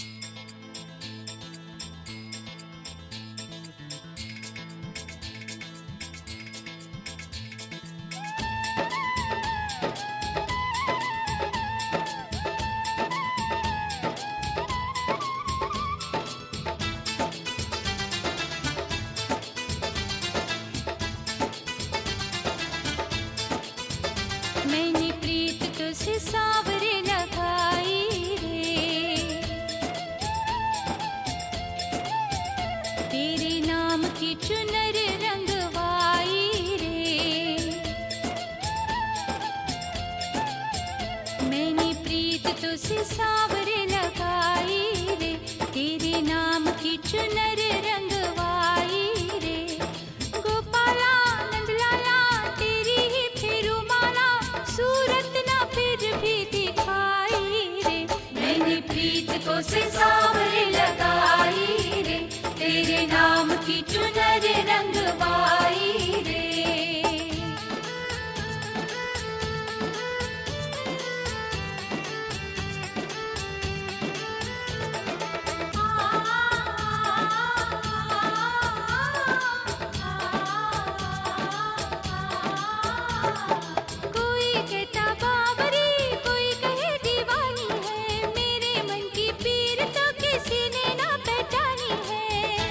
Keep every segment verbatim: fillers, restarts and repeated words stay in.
मैंने प्रीत तुझसे सावरे लगाई रे, तेरे नाम की चुनर रंगवाई रे। मैंने प्रीत तुझसे सावरे लगाई रे, तेरे नाम की चुनर रंगवाई रे। गोपाला नंदलाला तेरी ही फेरू माला, सूरत ना फिर भी दिखाई रे। मैंने प्रीत को से सावरे लगाई रे, तेरे नाम की चुनर रंगवाई रे। कोई कहता बावरी, कोई कहे दीवानी है, मेरे मन की पीर तो किसी ने ना पहचानी है।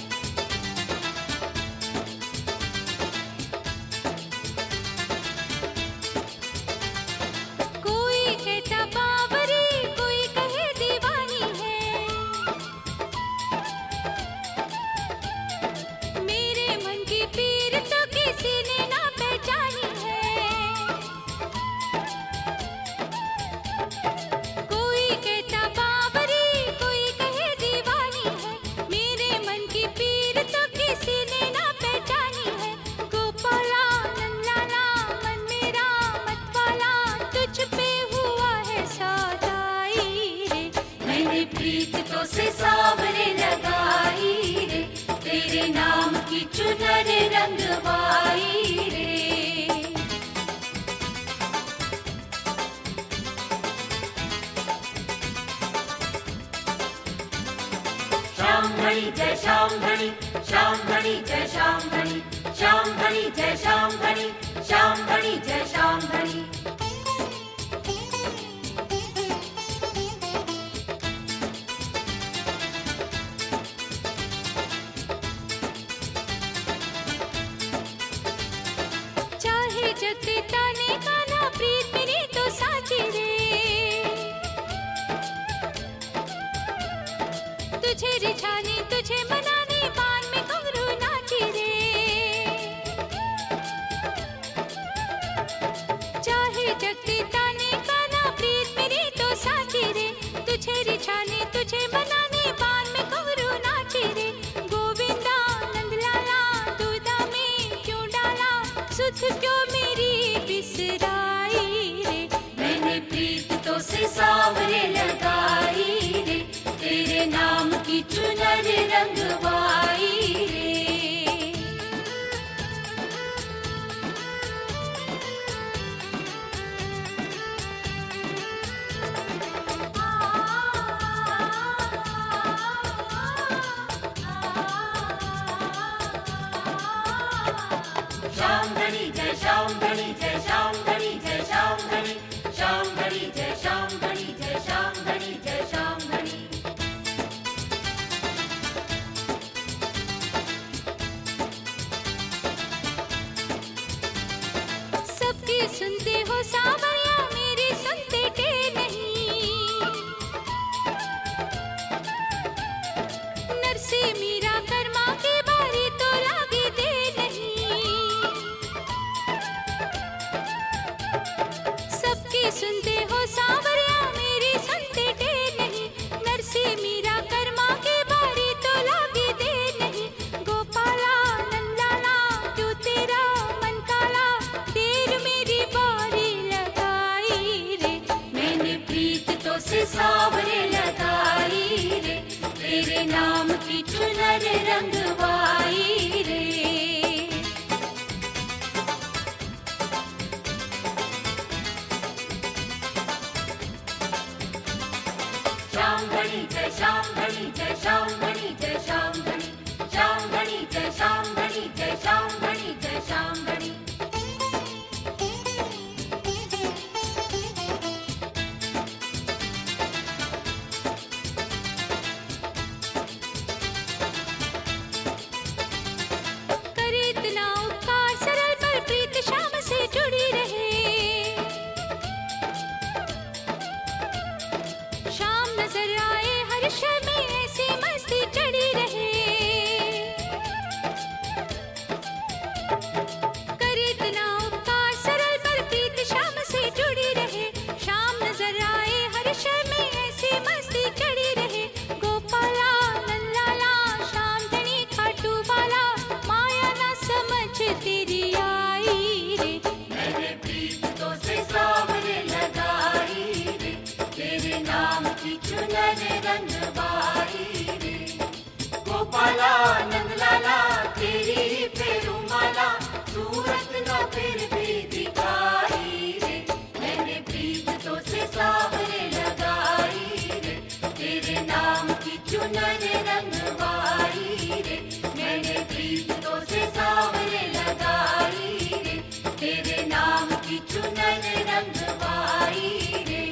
कोई कहता बावरी, कोई कहे दीवानी है, मेरे मन की पीर तो किसी ने ना पहचानी है। कोई कहता बावरी, कोई कहे दीवानी है, मेरे मन की पीर तो किसी ने ना पहचानी है। गोपाला नंदलाला मन मेरा मतवाला, तुझ पे हुआ है सौदाई रे। मैंने प्रीत तो से सावरे लगाई रे, तेरे नाम की चुनर रंगवाई रे। श्याम धनी जय श्याम धनी, श्याम धनी जय श्याम धनी, श्याम धनी जय श्याम धनी, श्याम धनी जय श्याम धनी। चाहे जगते ताने काना, प्रीत मेरी तो साची रे। तुझे रिझाने तुझे मनाने, बान में घुंघरू नाची रे। चाहे जगते ताने काना, प्रीत मेरी तो साची रे। तुझे रिझाने तुझे मनाने, बान में घुंघरू नाची रे। गोविंदा नंदलाला दूधा में क्यों डाला, सुध क्यों मेरी बिसराई रे। मैंने प्रीत तो से सावरे लगाई रे, तेरे नाम की चुनर रंगवाई रे। शय में ऐसी मस्ती चढ़ी रहे। करे इतना उपकार सरल पर प्रीत श्याम से जुड़ी रहे। श्याम नजर आए हर शय में ऐसी मस्ती चढ़ी रहे। गोपाला नंदलाला श्याम धनी खाटू वाला, माया ना समझ तेरी आई रे। मैंने प्रीत तो से सावरे लगाई रे, तेरे नाम की चुनर रंगवाई रे। गोपाला नंदलाला तेरी पेरुमाला, सूरत न फिर भी दिखाई रे। मैंने प्रीत तो से सावरे लगाई रे, तेरे नाम की चुनर रंगवाई रे। मैंने प्रीत तो से सावरे लगाई रे, तेरे नाम की चुनर रंगवाई रे।